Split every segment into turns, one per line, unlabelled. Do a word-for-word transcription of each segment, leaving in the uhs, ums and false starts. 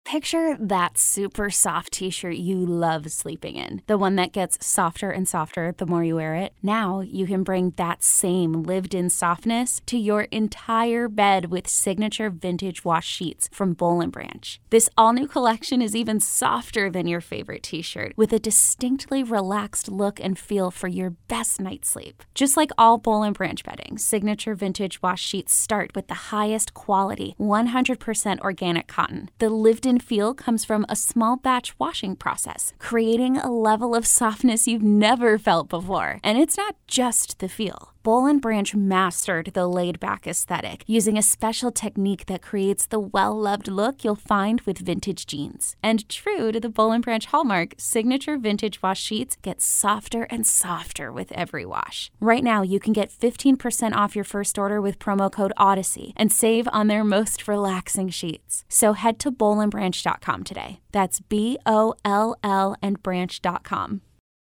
Picture that super soft t-shirt you love sleeping in. The one that gets softer and softer the more you wear it. Now you can bring that same lived-in softness to your entire bed with signature vintage wash sheets from Boll and Branch. This all-new collection is even softer than your favorite t-shirt, with a distinctly relaxed look and feel for your best night's sleep. Just like all Boll and Branch bedding, signature vintage wash sheets start with the highest quality, one hundred percent organic cotton. The lived-in feel comes from a small batch washing process, creating a level of softness you've never felt before. And it's not just the feel. Boll and Branch mastered the laid-back aesthetic using a special technique that creates the well-loved look you'll find with vintage jeans. And true to the Boll and Branch hallmark, signature vintage wash sheets get softer and softer with every wash. Right now, you can get fifteen percent off your first order with promo code Odyssey and save on their most relaxing sheets. So head to boll and branch dot com today. That's B O L L and branch dot com.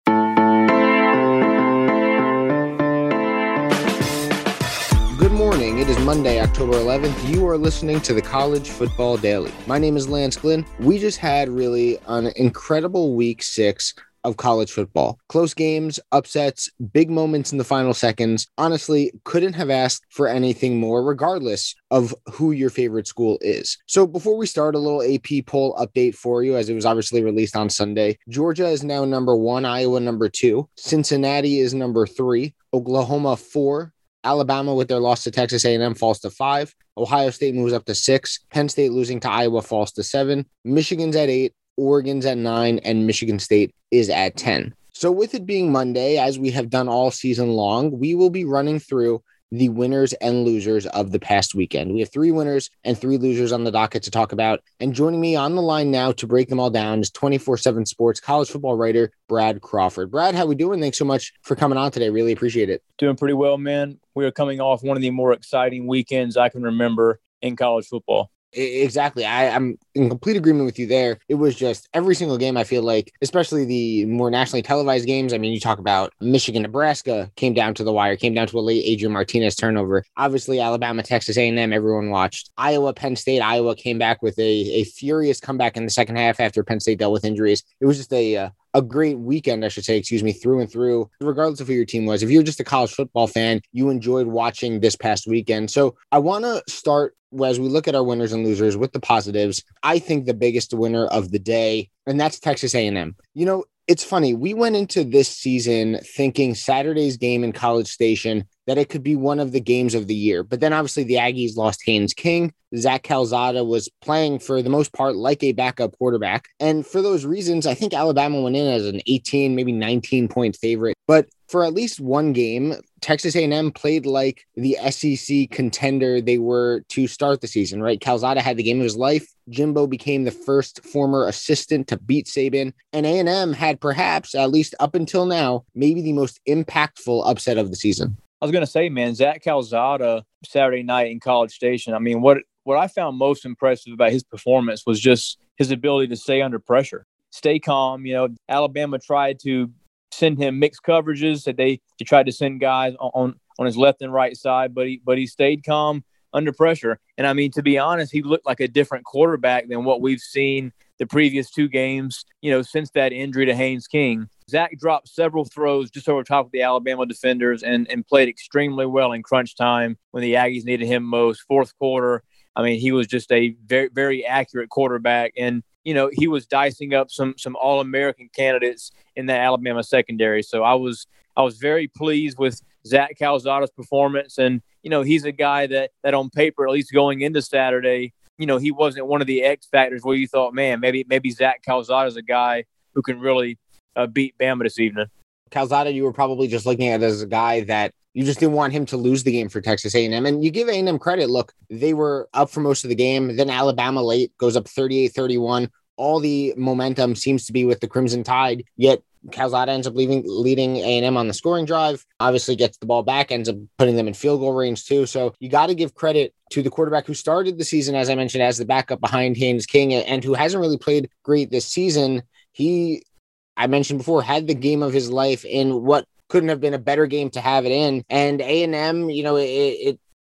Good morning. It is Monday, October eleventh. You are listening to the College Football Daily. My name is Lance Glynn. We just had really an incredible week six of college football. Close games, upsets, big moments in the final seconds. Honestly, couldn't have asked for anything more, regardless of who your favorite school is. So before we start, a little A P poll update for you, as it was obviously released on Sunday. Georgia is now number one, Iowa number two, Cincinnati is number three, Oklahoma four, Alabama with their loss to Texas A and M falls to five. Ohio State moves up to six. Penn State losing to Iowa falls to seven. Michigan's at eight. Oregon's at nine. And Michigan State is at ten. So with it being Monday, as we have done all season long, we will be running through the winners and losers of the past weekend. We have three winners and three losers on the docket to talk about. And joining me on the line now to break them all down is twenty-four seven Sports college football writer Brad Crawford. Brad, how we doing? Thanks so much for coming on today. Really appreciate it.
Doing pretty well, man. We are coming off one of the more exciting weekends I can remember in college football.
Exactly. I, I'm in complete agreement with you there. It was just every single game, I feel like, especially the more nationally televised games. I mean, you talk about Michigan, Nebraska came down to the wire, came down to a late Adrian Martinez turnover. Obviously, Alabama, Texas A and M, everyone watched. Iowa, Penn State. Iowa came back with a, a furious comeback in the second half after Penn State dealt with injuries. It was just a... Uh, a great weekend, I should say, excuse me, through and through, regardless of who your team was. If you're just a college football fan, you enjoyed watching this past weekend. So I want to start, as we look at our winners and losers, with the positives. I think the biggest winner of the day, and that's Texas A and M. You know, it's funny. We went into this season thinking Saturday's game in College Station, that it could be one of the games of the year. But then obviously the Aggies lost Haynes King. Zach Calzada was playing for the most part like a backup quarterback. And for those reasons, I think Alabama went in as an eighteen, maybe nineteen point favorite. But for at least one game, Texas A and M played like the S E C contender they were to start the season, right? Calzada had the game of his life. Jimbo became the first former assistant to beat Saban. And A and M had perhaps, at least up until now, maybe the most impactful upset of the season.
I was going to say, man, Zach Calzada Saturday night in College Station. I mean, what what I found most impressive about his performance was just his ability to stay under pressure, stay calm. You know, Alabama tried to send him mixed coverages. That they, they tried to send guys on, on his left and right side, but he but he stayed calm under pressure. And I mean, to be honest, he looked like a different quarterback than what we've seen the previous two games, you know, since that injury to Haynes King. Zach dropped several throws just over top of the Alabama defenders and, and played extremely well in crunch time when the Aggies needed him most. Fourth quarter, I mean, he was just a very, very accurate quarterback. And, you know, he was dicing up some some All-American candidates in that Alabama secondary. So I was I was very pleased with Zach Calzada's performance. And, you know, he's a guy that, that on paper, at least going into Saturday, you know, he wasn't one of the X factors where you thought, man, maybe maybe Zach Calzada is a guy who can really uh, beat Bama this evening.
Calzada, you were probably just looking at as a guy that you just didn't want him to lose the game for Texas A and M. And you give A and M credit. Look, they were up for most of the game. Then Alabama late goes up thirty-eight thirty-one. All the momentum seems to be with the Crimson Tide, yet Calzada ends up leaving, leading A and M on the scoring drive, obviously gets the ball back, ends up putting them in field goal range too. So you got to give credit to the quarterback who started the season, as I mentioned, as the backup behind Haynes King, and who hasn't really played great this season. He, I mentioned before, had the game of his life in what couldn't have been a better game to have it in. And A and M, you know, it, it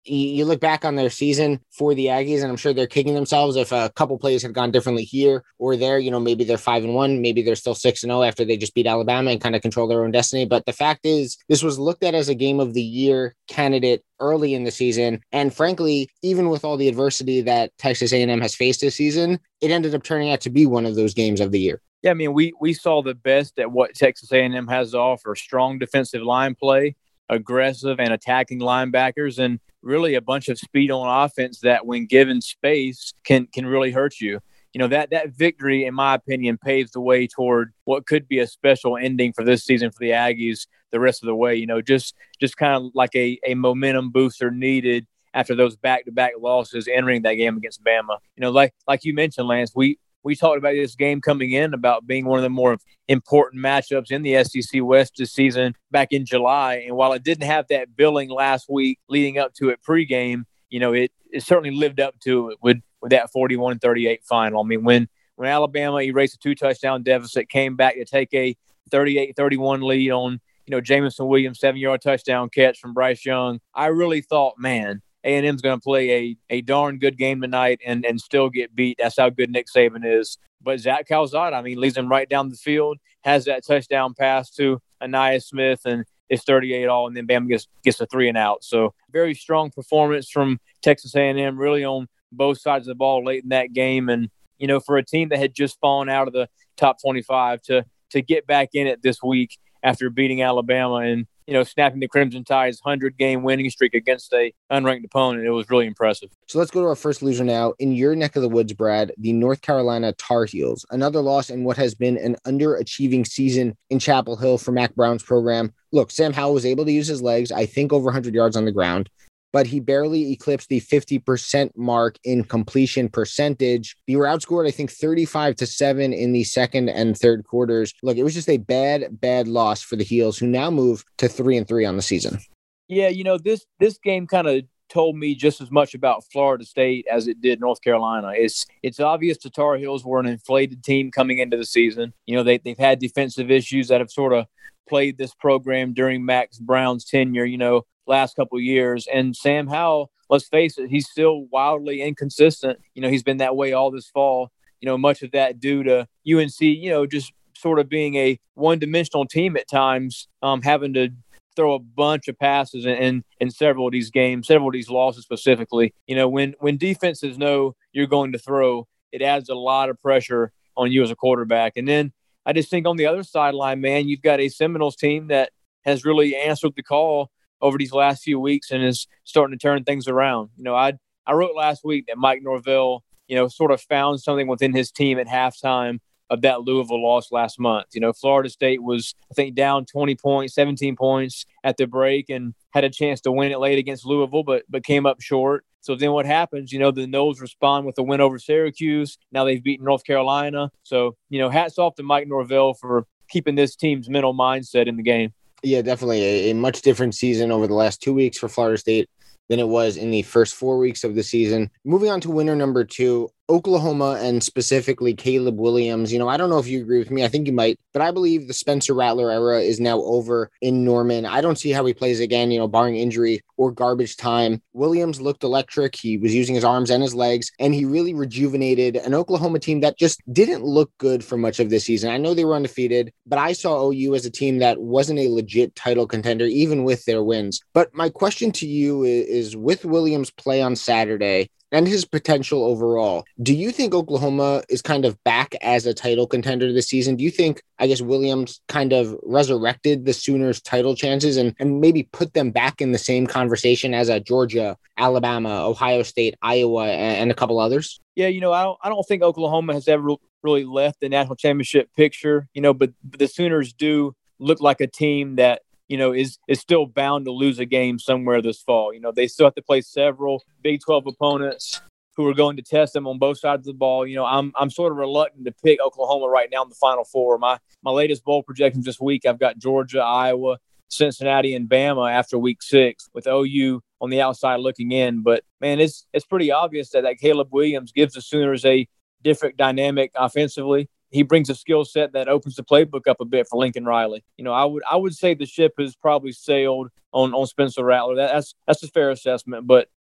you, you look back on their season for the Aggies, and I'm sure they're kicking themselves if a couple plays had gone differently here or there. You know, maybe they're five and one, maybe they're still six and zero after they just beat Alabama and kind of control their own destiny. But the fact is, this was looked at as a game of the year candidate early in the season, and frankly, even with all the adversity that Texas A and M has faced this season, it ended up turning out to be one of those games of the year.
Yeah, I mean, we we saw the best at what Texas A and M has to offer: strong defensive line play, aggressive and attacking linebackers, and really a bunch of speed on offense that, when given space, can can really hurt you. You know, that that victory, in my opinion, paves the way toward what could be a special ending for this season for the Aggies the rest of the way. You know, just just kind of like a, a momentum booster needed after those back-to-back losses entering that game against Bama. You know, like like you mentioned, Lance, we we talked about this game coming in about being one of the more important matchups in the S E C West this season back in July. And while it didn't have that billing last week leading up to it pregame, you know, it, it certainly lived up to it with, with that forty-one thirty-eight final. I mean, when, when Alabama erased a two-touchdown deficit, came back to take a thirty-eight thirty-one lead on, you know, Jameson Williams' seven-yard touchdown catch from Bryce Young, I really thought, man, A and M's going to play a, a darn good game tonight and, and still get beat. That's how good Nick Saban is. But Zach Calzada, I mean, leads him right down the field, has that touchdown pass to Anaya Smith, and it's thirty-eight all, and then Bama gets, gets a three and out. So very strong performance from Texas A and M, really on both sides of the ball late in that game. And, you know, for a team that had just fallen out of the top twenty-five to to get back in it this week after beating Alabama and, you know, snapping the Crimson Tide's hundred-game winning streak against a unranked opponent. It was really impressive.
So let's go to our first loser now. In your neck of the woods, Brad, the North Carolina Tar Heels. Another loss in what has been an underachieving season in Chapel Hill for Mac Brown's program. Look, Sam Howell was able to use his legs, I think over one hundred yards on the ground, but he barely eclipsed the fifty percent mark in completion percentage. They were outscored, I think, thirty-five to seven in the second and third quarters. Look, it was just a bad, bad loss for the Heels, who now move to three and three on the season.
Yeah, you know, this this game kind of told me just as much about Florida State as it did North Carolina. It's it's obvious the Tar Heels were an inflated team coming into the season. You know, they, they've had defensive issues that have sort of played this program during Max Brown's tenure, you know, last couple of years. And Sam Howell, let's face it, he's still wildly inconsistent. You know, he's been that way all this fall. You know, much of that due to U N C, you know, just sort of being a one-dimensional team at times, um, having to throw a bunch of passes in, in, in several of these games, several of these losses specifically. You know, when, when defenses know you're going to throw, it adds a lot of pressure on you as a quarterback. And then I just think on the other sideline, man, you've got a Seminoles team that has really answered the call over these last few weeks and is starting to turn things around. You know, I I wrote last week that Mike Norvell, you know, sort of found something within his team at halftime of that Louisville loss last month. You know, Florida State was, I think, down twenty points, seventeen points at the break and had a chance to win it late against Louisville, but but came up short. So then what happens? You know, the Noles respond with a win over Syracuse. Now they've beaten North Carolina. So, you know, hats off to Mike Norvell for keeping this team's mental mindset in the game.
Yeah, definitely a, a much different season over the last two weeks for Florida State than it was in the first four weeks of the season. Moving on to winner number two, Oklahoma, and specifically Caleb Williams. You know, I don't know if you agree with me. I think you might, but I believe the Spencer Rattler era is now over in Norman. I don't see how he plays again, you know, barring injury or garbage time. Williams looked electric. He was using his arms and his legs, and he really rejuvenated an Oklahoma team that just didn't look good for much of this season. I know they were undefeated, but I saw O U as a team that wasn't a legit title contender, even with their wins. But my question to you is, is with Williams' play on Saturday and his potential overall, do you think Oklahoma is kind of back as a title contender this season? Do you think, I guess, Williams kind of resurrected the Sooners' title chances and, and maybe put them back in the same conversation as a Georgia, Alabama, Ohio State, Iowa, and, and a couple others?
Yeah, you know, I don't, I don't think Oklahoma has ever really left the national championship picture, you know, but, but the Sooners do look like a team that, you know, is is still bound to lose a game somewhere this fall. You know, they still have to play several Big twelve opponents who are going to test them on both sides of the ball. You know, I'm I'm sort of reluctant to pick Oklahoma right now in the Final Four. My my latest bowl projections this week, I've got Georgia, Iowa, Cincinnati, and Bama after week six, with O U on the outside looking in. But, man, it's it's pretty obvious that, that Caleb Williams gives the Sooners a different dynamic offensively. He brings a skill set that opens the playbook up a bit for Lincoln Riley. You know, I would I would say the ship has probably sailed on, on Spencer Rattler. That, that's that's a fair assessment. But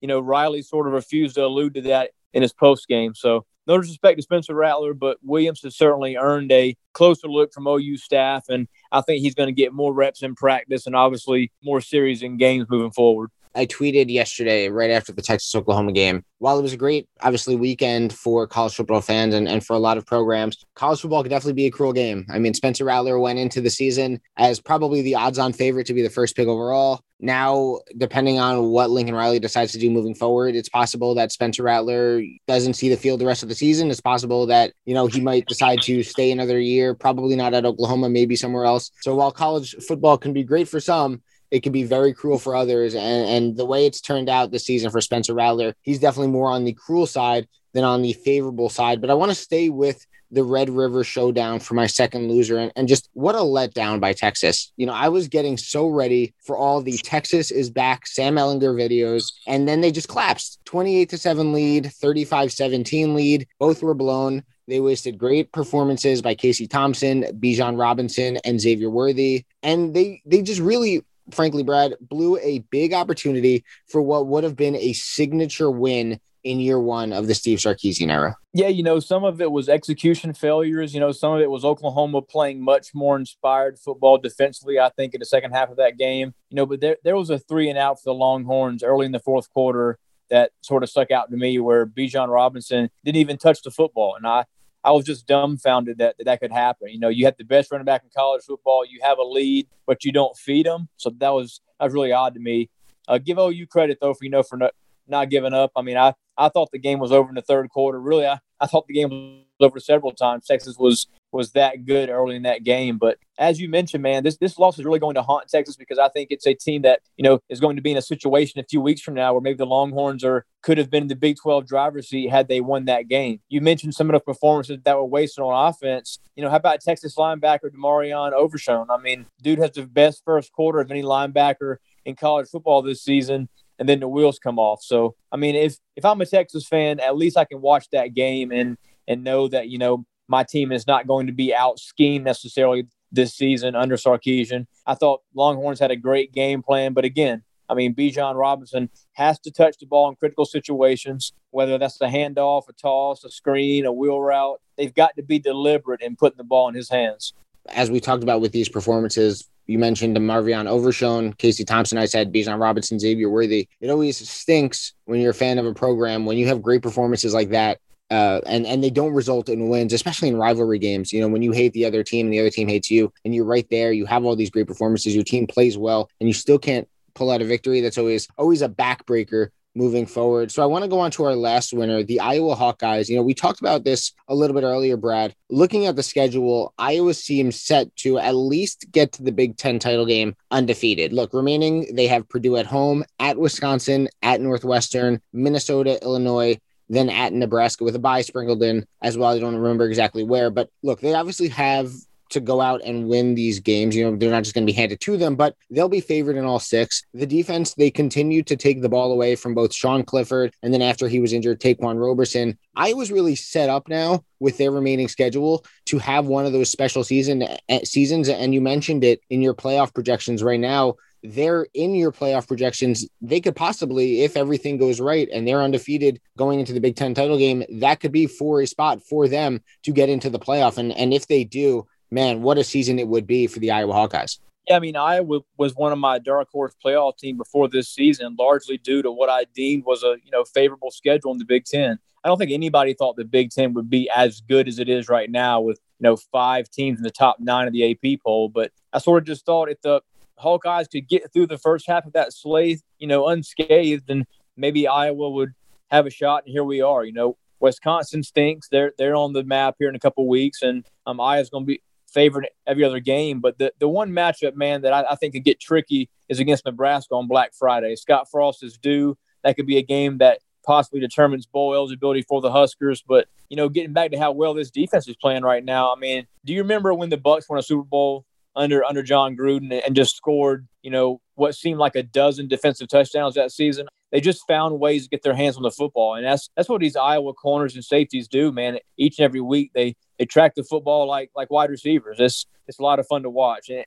you know, Riley sort of refused to allude to that in his post game. So no disrespect to Spencer Rattler, but Williams has certainly earned a closer look from O U staff, and I think he's going to get more reps in practice and obviously more series in games moving forward.
I tweeted yesterday, right after the Texas-Oklahoma game, while it was a great, obviously, weekend for college football fans and, and for a lot of programs, college football could definitely be a cruel game. I mean, Spencer Rattler went into the season as probably the odds-on favorite to be the first pick overall. Now, depending on what Lincoln Riley decides to do moving forward, it's possible that Spencer Rattler doesn't see the field the rest of the season. It's possible that, you know, he might decide to stay another year, probably not at Oklahoma, maybe somewhere else. So while college football can be great for some, it can be very cruel for others. And, and the way it's turned out this season for Spencer Rattler, he's definitely more on the cruel side than on the favorable side. But I want to stay with the Red River Showdown for my second loser. And, and just what a letdown by Texas. You know, I was getting so ready for all the Texas is back Sam Ehlinger videos, and then they just collapsed. twenty-eight to seven lead, thirty-five seventeen lead. Both were blown. They wasted great performances by Casey Thompson, Bijan Robinson, and Xavier Worthy. And they they just really, frankly, Brad, blew a big opportunity for what would have been a signature win in year one of the Steve Sarkisian era.
Yeah, you know, some of it was execution failures. You know, some of it was Oklahoma playing much more inspired football defensively, I think, in the second half of that game. You know, but there, there was a three and out for the Longhorns early in the fourth quarter that sort of stuck out to me, where Bijan Robinson didn't even touch the football. And I, I was just dumbfounded that, that that could happen. You know, you have the best running back in college football. You have a lead, but you don't feed them. So that was that was really odd to me. Uh, give O U credit, though, for, you know, for not, not giving up. I mean, I, I thought the game was over in the third quarter. Really, I, I thought the game was over several times. Texas was was that good early in that game. But as you mentioned, man, this this loss is really going to haunt Texas, because I think it's a team that, you know, is going to be in a situation a few weeks from now where maybe the Longhorns are could have been in the Big twelve driver's seat had they won that game. You mentioned some of the performances that were wasted on offense. You know, how about Texas linebacker DeMarion Overshown? I mean, dude has the best first quarter of any linebacker in college football this season, and then the wheels come off. So, I mean, if if I'm a Texas fan, at least I can watch that game and and know that, you know, my team is not going to be out schemed necessarily this season under Sarkisian. I thought Longhorns had a great game plan, but again, I mean, Bijan Robinson has to touch the ball in critical situations, whether that's a handoff, a toss, a screen, a wheel route. They've got to be deliberate in putting the ball in his hands.
As we talked about with these performances, you mentioned DeMarvion Overshown, Casey Thompson, I said, Bijan Robinson, Xavier Worthy. It always stinks when you're a fan of a program, when you have great performances like that, uh, and, and they don't result in wins, especially in rivalry games. You know, when you hate the other team and the other team hates you, and you're right there, you have all these great performances, your team plays well, and you still can't pull out a victory. That's always, always a backbreaker moving forward. So I want to go on to our last winner, the Iowa Hawkeyes. You know, we talked about this a little bit earlier, Brad. Looking at the schedule, Iowa seems set to at least get to the Big Ten title game undefeated. Look, remaining, they have Purdue at home, at Wisconsin, at Northwestern, Minnesota, Illinois, then at Nebraska with a bye sprinkled in as well. I don't remember exactly where, but look, they obviously have to go out and win these games. You know, they're not just going to be handed to them, but they'll be favored in all six. The defense, they continue to take the ball away from both Sean Clifford and then after he was injured, Taquan Roberson. Iowa's really set up now with their remaining schedule to have one of those special season uh, seasons. And you mentioned it in your playoff projections right now. They're in your playoff projections. They could possibly, if everything goes right and they're undefeated going into the Big Ten title game, that could be for a spot for them to get into the playoff. And, and if they do, man, what a season it would be for the Iowa Hawkeyes.
Yeah, I mean, Iowa was one of my dark horse playoff team before this season, largely due to what I deemed was a, you know, favorable schedule in the Big Ten. I don't think anybody thought the Big Ten would be as good as it is right now with, you know, five teams in the top nine of the A P poll. But I sort of just thought if the Hawkeyes could get through the first half of that slate, you know, unscathed, then maybe Iowa would have a shot. And here we are. You know, Wisconsin stinks. They're they're on the map here in a couple of weeks, and um, Iowa's going to be favored every other game. But the, the one matchup, man, that I, I think could get tricky is against Nebraska on Black Friday. Scott Frost is due. That could be a game that possibly determines bowl eligibility for the Huskers. But, you know, getting back to how well this defense is playing right now, I mean, do you remember when the Bucs won a Super Bowl under under John Gruden and just scored, you know, what seemed like a dozen defensive touchdowns that season? They just found ways to get their hands on the football. And that's that's what these Iowa corners and safeties do, man. Each and every week they they track the football like like wide receivers. It's it's a lot of fun to watch. And, and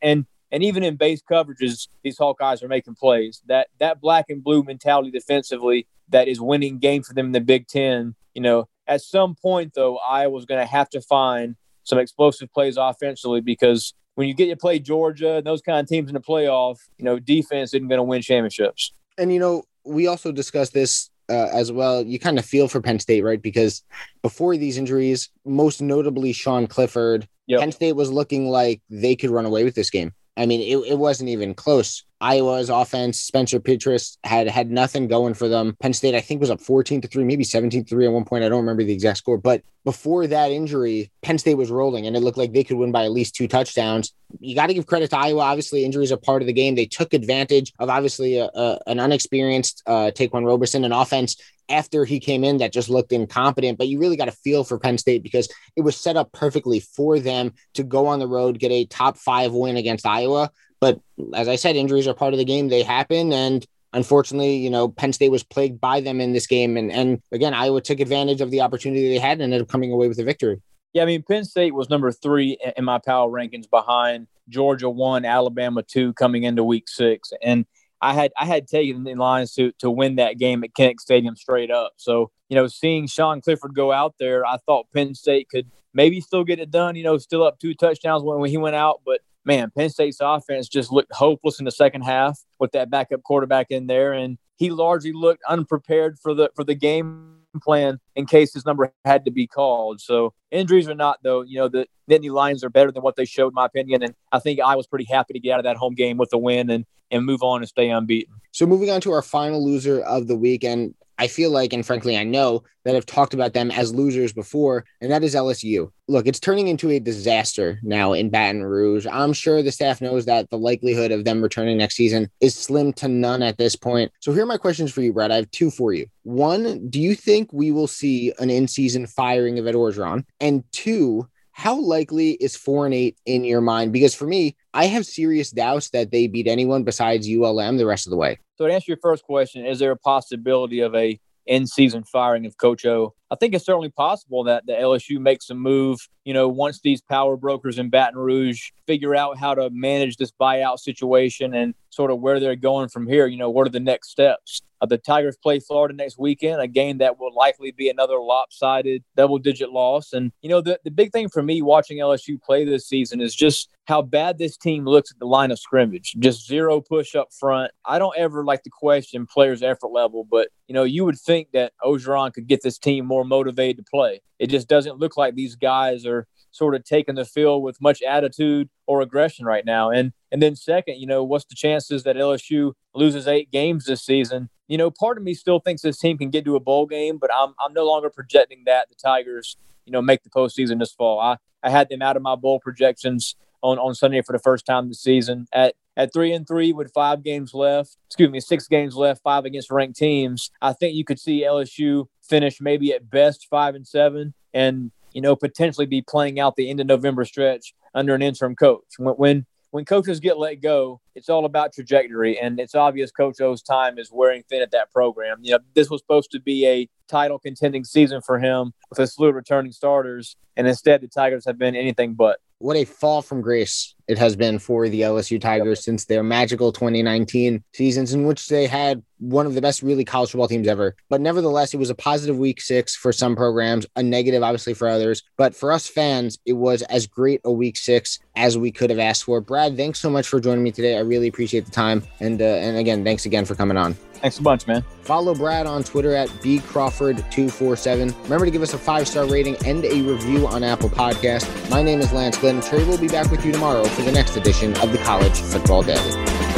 And even in base coverages, these Hawkeyes are making plays. That that black and blue mentality defensively that is winning games for them in the Big Ten. You know, at some point, though, Iowa's going to have to find some explosive plays offensively, because when you get to play Georgia and those kind of teams in the playoff, you know, defense isn't going to win championships.
And, you know, we also discussed this uh, as well. You kind of feel for Penn State, right? Because before these injuries, most notably Sean Clifford, yep. Penn State was looking like they could run away with this game. I mean, it, it wasn't even close. Iowa's offense, Spencer Petras had had nothing going for them. Penn State, I think, was up fourteen to three, maybe seventeen to three at one point. I don't remember the exact score. But before that injury, Penn State was rolling, and it looked like they could win by at least two touchdowns. You got to give credit to Iowa. Obviously, injuries are part of the game. They took advantage of, obviously, a, a, an unexperienced uh, Taquan Roberson, an offense after he came in that just looked incompetent. But you really got to feel for Penn State, because it was set up perfectly for them to go on the road, get a top five win against Iowa. But as I said, injuries are part of the game. They happen. And unfortunately, you know, Penn State was plagued by them in this game. And, and again, Iowa took advantage of the opportunity they had and ended up coming away with a victory.
Yeah, I mean, Penn State was number three in my power rankings, behind Georgia one, Alabama two, coming into week six. And I had I had taken the Lions to to win that game at Kinnick Stadium straight up. So, you know, seeing Sean Clifford go out there, I thought Penn State could maybe still get it done, you know, still up two touchdowns when, when he went out. But man, Penn State's offense just looked hopeless in the second half with that backup quarterback in there. And he largely looked unprepared for the for the game plan in case his number had to be called. So injuries or not, though, you know, the Nittany Lions are better than what they showed, in my opinion. And I think I was pretty happy to get out of that home game with a win and, and move on and stay unbeaten.
So moving on to our final loser of the week, and I feel like, and frankly, I know that I've talked about them as losers before, and that is L S U. Look, it's turning into a disaster now in Baton Rouge. I'm sure the staff knows that the likelihood of them returning next season is slim to none at this point. So here are my questions for you, Brad. I have two for you. One, do you think we will see an in-season firing of Ed Orgeron? And two, how likely is four and eight in your mind? Because for me, I have serious doubts that they beat anyone besides U L M the rest of the way.
So to answer your first question, is there a possibility of a in-season firing of Coach O? I think it's certainly possible that the L S U makes a move, you know, once these power brokers in Baton Rouge figure out how to manage this buyout situation and sort of where they're going from here. You know, what are the next steps? Uh, the Tigers play Florida next weekend, a game that will likely be another lopsided double-digit loss. And, you know, the, the big thing for me watching L S U play this season is just how bad this team looks at the line of scrimmage. Just zero push up front. I don't ever like to question players' effort level, but, you know, you would think that Orgeron could get this team more motivated to play. It just doesn't look like these guys are sort of taking the field with much attitude or aggression right now. And and then second, you know, what's the chances that L S U loses eight games this season? You know, part of me still thinks this team can get to a bowl game, but I'm I'm no longer projecting that the Tigers, you know, make the postseason this fall. I, I had them out of my bowl projections on, on Sunday for the first time this season. At at three and three with five games left, excuse me, six games left, five against ranked teams, I think you could see L S U finish maybe at best five and seven and, you know, potentially be playing out the end of November stretch under an interim coach. When, when when coaches get let go, it's all about trajectory, and it's obvious Coach O's time is wearing thin at that program. You know, this was supposed to be a title contending season for him with a slew of returning starters, and instead the Tigers have been anything but.
What a fall from grace it has been for the L S U Tigers since their magical twenty nineteen seasons, in which they had one of the best really college football teams ever. But nevertheless, it was a positive week six for some programs, a negative obviously for others. But for us fans, it was as great a week six as we could have asked for. Brad, thanks so much for joining me today. I really appreciate the time. And, uh, and again, thanks again for coming on.
Thanks a bunch, man.
Follow Brad on Twitter at B Crawford two four seven. Remember to give us a five-star rating and a review on Apple Podcasts. My name is Lance Glenn. Trey will be back with you tomorrow for the next edition of the College Football Daily.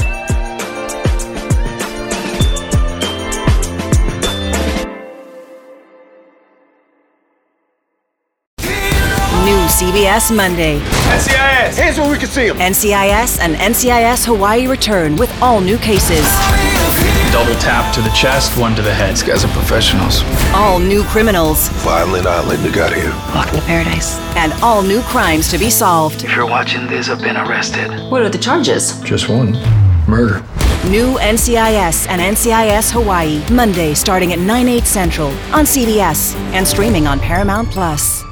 New C B S Monday.
N C I S. Hands where we can see them.
N C I S and N C I S Hawaii return with all new cases.
Double tap to the chest, one to the head.
These guys are professionals.
All new criminals.
Violent island they got here.
Welcome to paradise.
And all new crimes to be solved.
If you're watching this, I've been arrested.
What are the charges?
Just one. Murder.
New N C I S and N C I S Hawaii. Monday starting at nine, eight Central on C B S and streaming on Paramount Plus.